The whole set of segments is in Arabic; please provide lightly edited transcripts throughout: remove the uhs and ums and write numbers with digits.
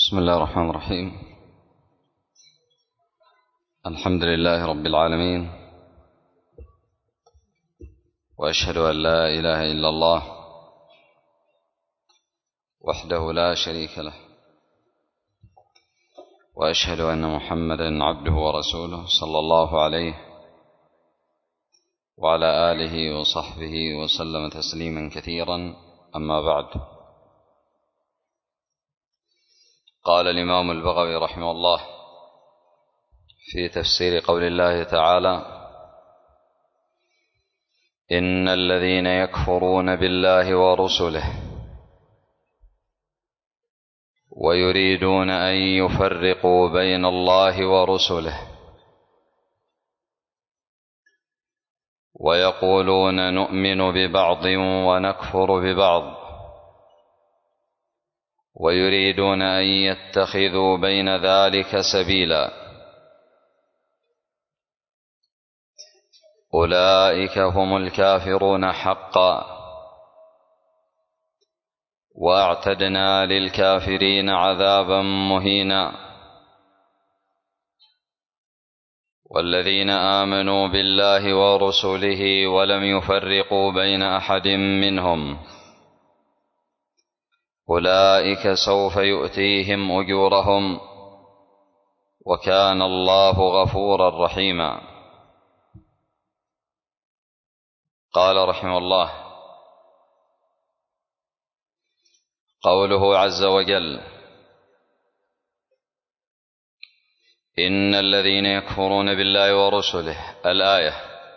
بسم الله الرحمن الرحيم. الحمد لله رب العالمين، وأشهد أن لا إله إلا الله وحده لا شريك له، وأشهد أن محمدا عبده ورسوله صلى الله عليه وعلى آله وصحبه وسلم تسليما كثيرا. أما بعد، قال الإمام البغوي رحمه الله في تفسير قول الله تعالى: إن الذين يكفرون بالله ورسله ويريدون أن يفرقوا بين الله ورسله ويقولون نؤمن ببعض ونكفر ببعض ويريدون أن يتخذوا بين ذلك سبيلا، أولئك هم الكافرون حقا، وأعتدنا للكافرين عذابا مهينا. والذين آمنوا بالله ورسله ولم يفرقوا بين أحد منهم أولئك سوف يؤتيهم أجورهم، وكان الله غفورا رحيما. قال رحمه الله: قوله عز وجل: إن الذين يكفرون بالله ورسله، الآية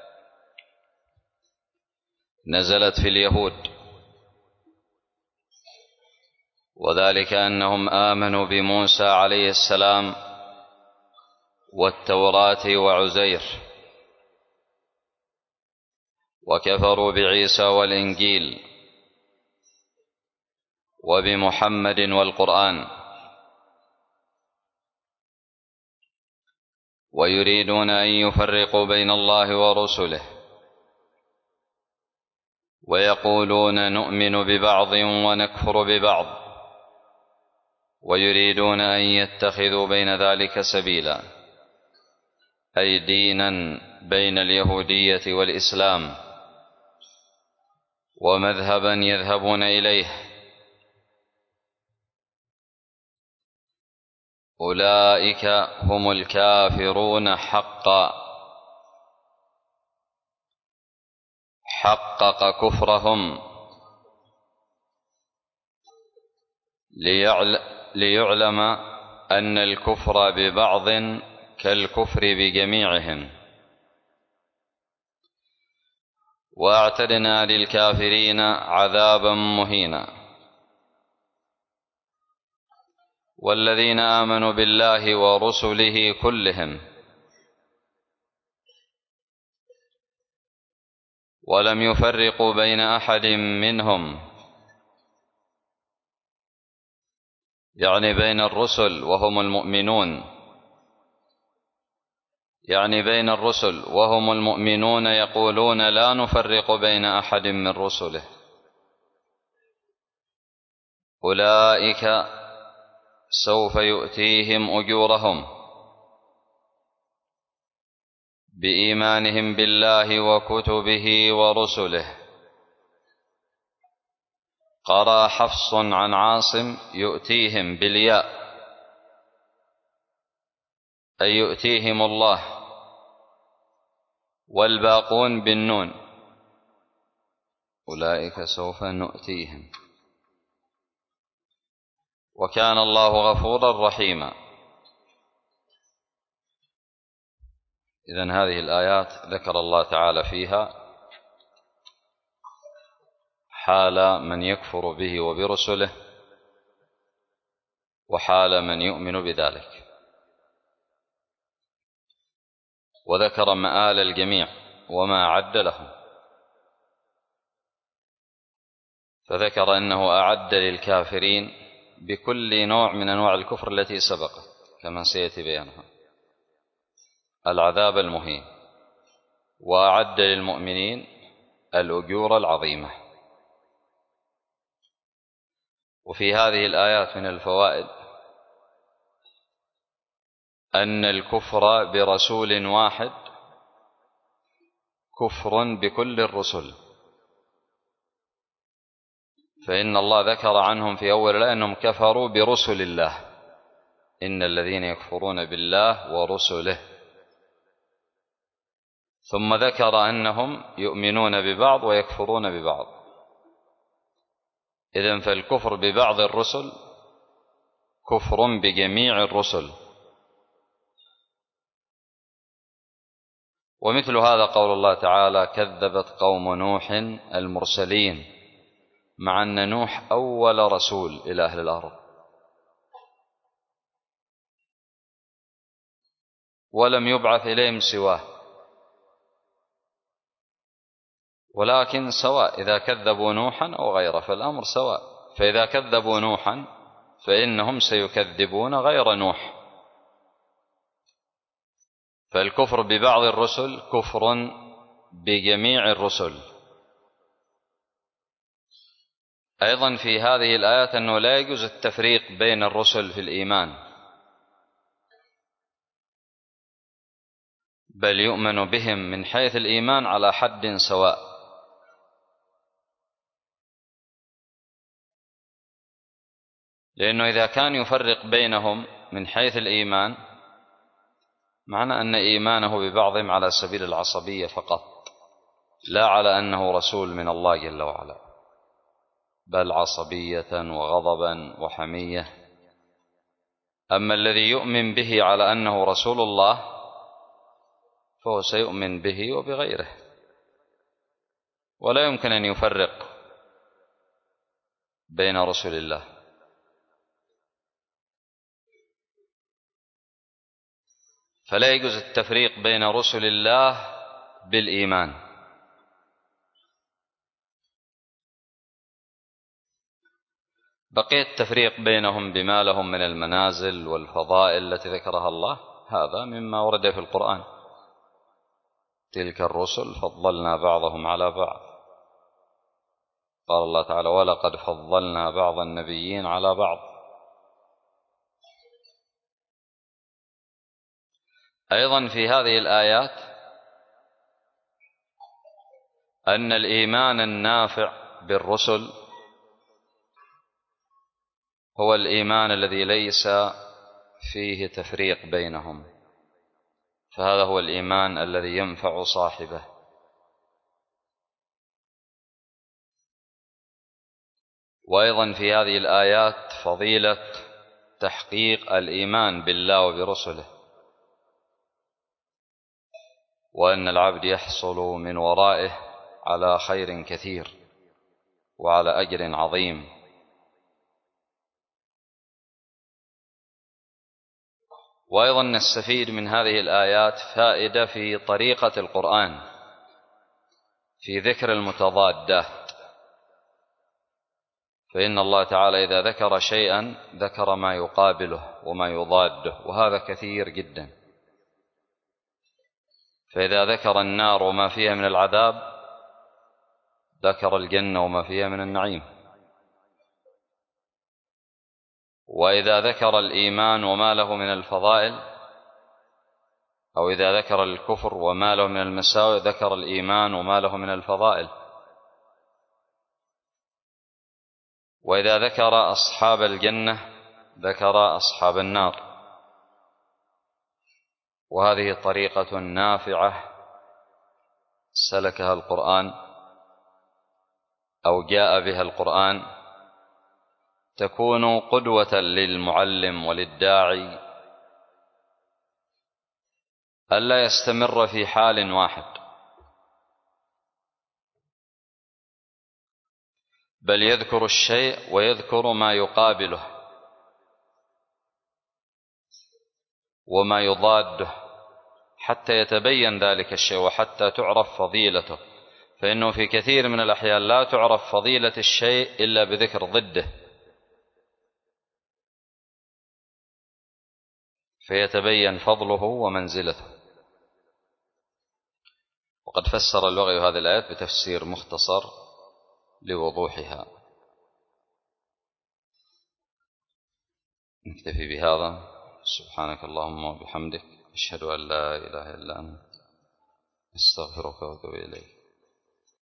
نزلت في اليهود، وذلك أنهم آمنوا بموسى عليه السلام والتوراة وعزير، وكفروا بعيسى والإنجيل وبمحمد والقرآن، ويريدون أن يفرقوا بين الله ورسله ويقولون نؤمن ببعض ونكفر ببعض ويريدون أن يتخذوا بين ذلك سبيلا، أي دينا بين اليهودية والإسلام، ومذهبا يذهبون إليه. أولئك هم الكافرون حقا، حقق كفرهم ليعلم أن الكفر ببعض كالكفر بجميعهم. واعتدنا للكافرين عذابا مهينا. والذين آمنوا بالله ورسله كلهم ولم يفرقوا بين أحد منهم، يعني بين الرسل وهم المؤمنون، يقولون لا نفرق بين أحد من رسله، أولئك سوف يؤتيهم أجورهم بإيمانهم بالله وكتبه ورسله. قرأ حفص عن عاصم: يؤتيهم بالياء، أي يؤتيهم الله، والباقون بالنون، أولئك سوف نؤتيهم، وكان الله غفورا رحيما. إذن هذه الآيات ذكر الله تعالى فيها حال من يكفر به وبرسله، وحال من يؤمن بذلك، وذكر مآل الجميع وما أعد لهم، فذكر أنه أعد للكافرين بكل نوع من أنواع الكفر التي سبقت كما سيأتي بيانها العذاب المهين، وأعد للمؤمنين الأجور العظيمة. وفي هذه الآيات من الفوائد أن الكفر برسول واحد كفر بكل الرسل، فإن الله ذكر عنهم في أول الآية أنهم كفروا برسل الله، إن الذين يكفرون بالله ورسله، ثم ذكر أنهم يؤمنون ببعض ويكفرون ببعض. إذن فالكفر ببعض الرسل كفر بجميع الرسل. ومثل هذا قول الله تعالى: كذبت قوم نوح المرسلين، مع أن نوح أول رسول إلى أهل الأرض، ولم يبعث إليهم سواه، ولكن سواء إذا كذبوا نوحا أو غيره فالأمر سواء. فإذا كذبوا نوحا فإنهم سيكذبون غير نوح. فالكفر ببعض الرسل كفر بجميع الرسل. أيضا في هذه الآيات أنه لا يجوز التفريق بين الرسل في الإيمان، بل يؤمن بهم من حيث الإيمان على حد سواء. لأنه إذا كان يفرق بينهم من حيث الإيمان معنى أن إيمانه ببعضهم على سبيل العصبية فقط، لا على أنه رسول من الله جل وعلا، بل عصبية وغضبا وحمية. أما الذي يؤمن به على أنه رسول الله فهو سيؤمن به وبغيره، ولا يمكن أن يفرق بين رسل الله. فلا يجوز التفريق بين رسل الله بالإيمان. بقي التفريق بينهم بما لهم من المنازل والفضائل التي ذكرها الله، هذا مما ورد في القرآن: تلك الرسل فضلنا بعضهم على بعض. قال الله تعالى: ولقد فضلنا بعض النبيين على بعض. أيضا في هذه الآيات أن الإيمان النافع بالرسل هو الإيمان الذي ليس فيه تفريق بينهم، فهذا هو الإيمان الذي ينفع صاحبه. وأيضا في هذه الآيات فضيلة تحقيق الإيمان بالله وبرسله، وأن العبد يحصل من ورائه على خير كثير وعلى أجر عظيم. وأيضا نستفيد من هذه الآيات فائدة في طريقة القرآن في ذكر المتضادات، فإن الله تعالى إذا ذكر شيئا ذكر ما يقابله وما يضاده، وهذا كثير جدا. فإذا ذكر النار وما فيها من العذاب ذكر الجنة وما فيها من النعيم. وإذا ذكر الإيمان وما له من الفضائل، أو إذا ذكر الكفر وما له من المساوئ ذكر الإيمان وما له من الفضائل. وإذا ذكر أصحاب الجنة ذكر أصحاب النار. وهذه طريقة نافعة سلكها القرآن أو جاء بها القرآن، تكون قدوة للمعلم وللداعي ألا يستمر في حال واحد، بل يذكر الشيء ويذكر ما يقابله وما يضاده حتى يتبين ذلك الشيء وحتى تعرف فضيلته. فإنه في كثير من الأحيان لا تعرف فضيلة الشيء إلا بذكر ضده، فيتبين فضله ومنزلته. وقد فسر اللغوي هذه الآيات بتفسير مختصر لوضوحها. نكتفي بهذا. سبحانك اللهم وبحمدك، أشهد أن لا إله إلا أنت، أستغفرك وأتوب إليك.